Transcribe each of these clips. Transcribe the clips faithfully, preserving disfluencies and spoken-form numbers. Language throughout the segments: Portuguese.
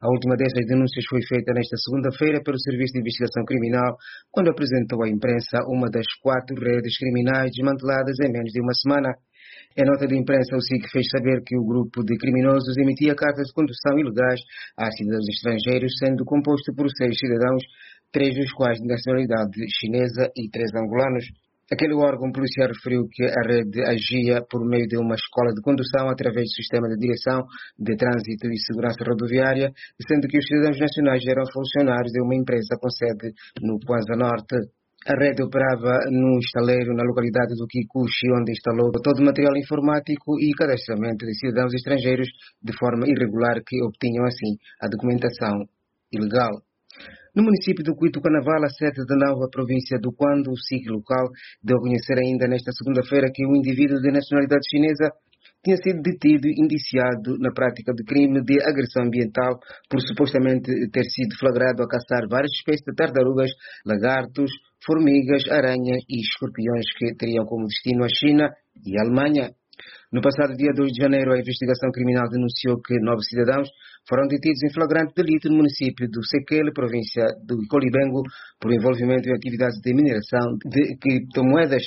A última destas denúncias foi feita nesta segunda-feira pelo Serviço de Investigação Criminal, quando apresentou à imprensa uma das quatro redes criminais desmanteladas em menos de uma semana. Em nota de imprensa, o S I C fez saber que o grupo de criminosos emitia cartas de condução ilegais a cidadãos estrangeiros, sendo composto por seis cidadãos, três dos quais de nacionalidade chinesa e três angolanos. Aquele órgão policial referiu que a rede agia por meio de uma escola de condução através do sistema de direção de trânsito e segurança rodoviária, sendo que os cidadãos nacionais eram funcionários de uma empresa com sede no Kwanza Norte. A rede operava num estaleiro na localidade do Kikuchi, onde instalou todo o material informático e cadastramento de cidadãos estrangeiros de forma irregular, que obtinham assim a documentação ilegal. No município do Cuito Canaval, a sede da nova província do Quando, o S I C local deu a conhecer ainda nesta segunda-feira que um indivíduo de nacionalidade chinesa tinha sido detido e indiciado na prática de crime de agressão ambiental por supostamente ter sido flagrado a caçar várias espécies de tartarugas, lagartos, formigas, aranhas e escorpiões que teriam como destino a China e a Alemanha. No passado dia dois de janeiro, a investigação criminal denunciou que nove cidadãos foram detidos em flagrante delito no município do Sequele, província do Icolibengo, por envolvimento em atividades de mineração de criptomoedas.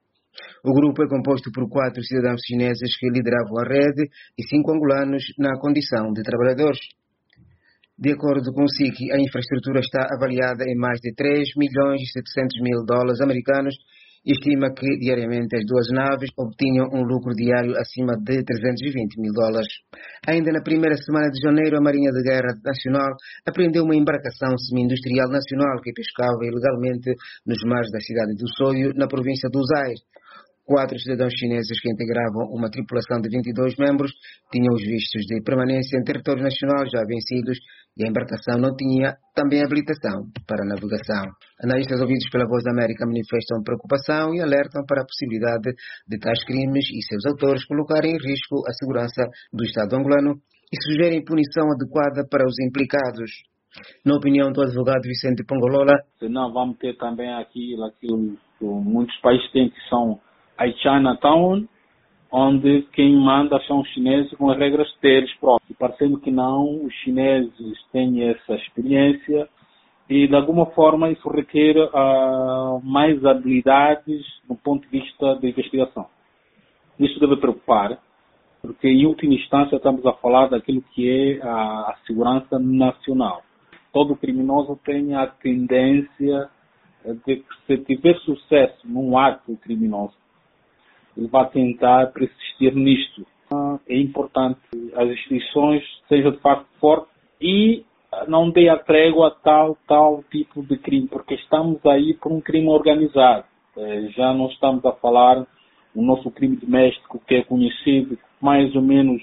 O grupo é composto por quatro cidadãos chineses que lideravam a rede e cinco angolanos na condição de trabalhadores. De acordo com o S I C, a infraestrutura está avaliada em mais de três milhões e setecentos mil dólares americanos e estima que diariamente as duas naves obtinham um lucro diário acima de trezentos e vinte mil dólares. Ainda na primeira semana de janeiro, a Marinha de Guerra Nacional apreendeu uma embarcação semi-industrial nacional que pescava ilegalmente nos mares da cidade do Soio, na província do Zaire. Quatro cidadãos chineses que integravam uma tripulação de vinte e dois membros tinham os vistos de permanência em território nacional já vencidos e a embarcação não tinha também habilitação para navegação. Analistas ouvidos pela Voz da América manifestam preocupação e alertam para a possibilidade de tais crimes e seus autores colocarem em risco a segurança do Estado angolano e sugerem punição adequada para os implicados. Na opinião do advogado Vicente Pongolola, senão vamos ter também aquilo, aquilo que muitos países têm, que são a Chinatown, onde quem manda são os chineses com as regras deles próprios. Parecendo que não, os chineses têm essa experiência e, de alguma forma, isso requer uh, mais habilidades do ponto de vista da investigação. Isso deve preocupar, porque, em última instância, estamos a falar daquilo que é a, a segurança nacional. Todo criminoso tem a tendência de que, se tiver sucesso num ato criminoso, ele vai tentar persistir nisto. É importante que as instituições sejam de facto fortes e não dê a trégua a tal, tal tipo de crime, porque estamos aí por um crime organizado. Já não estamos a falar do nosso crime doméstico, que é conhecido, mais ou menos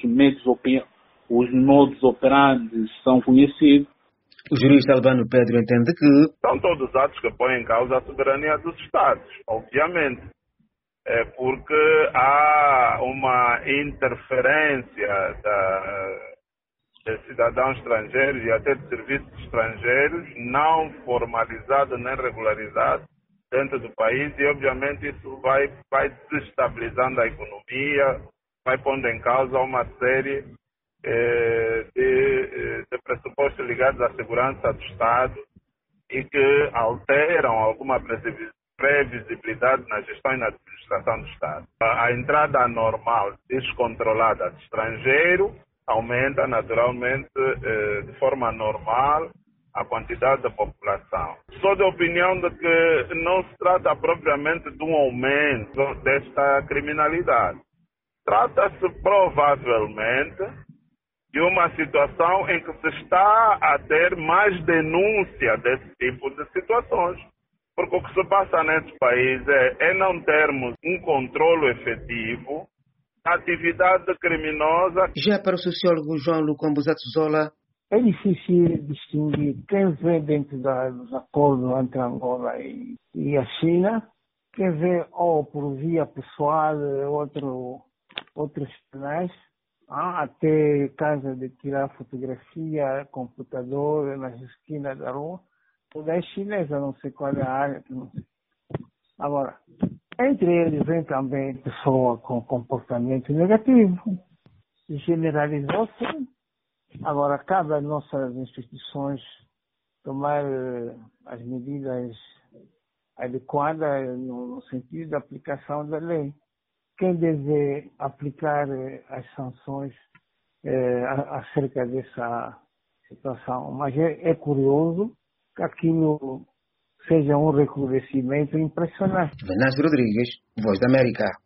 os modos operantes são conhecidos. O jurista Albano Pedro entende que são todos atos que põem em causa a soberania dos Estados, obviamente. É porque há uma interferência da, de cidadãos estrangeiros e até de serviços estrangeiros não formalizado nem regularizado dentro do país e, obviamente, isso vai, vai desestabilizando a economia, vai pondo em causa uma série eh, de, de pressupostos ligados à segurança do Estado e que alteram alguma previsibilidade na gestão e na administração do Estado. A, a entrada anormal, descontrolada de estrangeiro aumenta naturalmente eh, de forma normal a quantidade da população. Sou da opinião de que não se trata propriamente de um aumento desta criminalidade. Trata-se provavelmente de uma situação em que se está a ter mais denúncia desse tipo de situações. Porque o que se passa neste país é, é não termos um controle efetivo da atividade criminosa. Já para o sociólogo João Lucombo Zatzola, é difícil distinguir quem vê dentro da, dos acordos entre Angola e, e a China, quem vê ou por via pessoal, outro, outros canais, ah, até casa de tirar fotografia, computador nas esquinas da rua. Tudo é chinesa, não sei qual é a área. Não sei. Agora, entre eles vem também pessoa com comportamento negativo. Generalizou-se Agora, cabe às nossas instituições tomar as medidas adequadas no sentido da aplicação da lei. Quem deve aplicar as sanções eh, acerca dessa situação? Mas é, é curioso que aquilo seja um recrudescimento impressionante. Venâncio Rodrigues, Voz da América.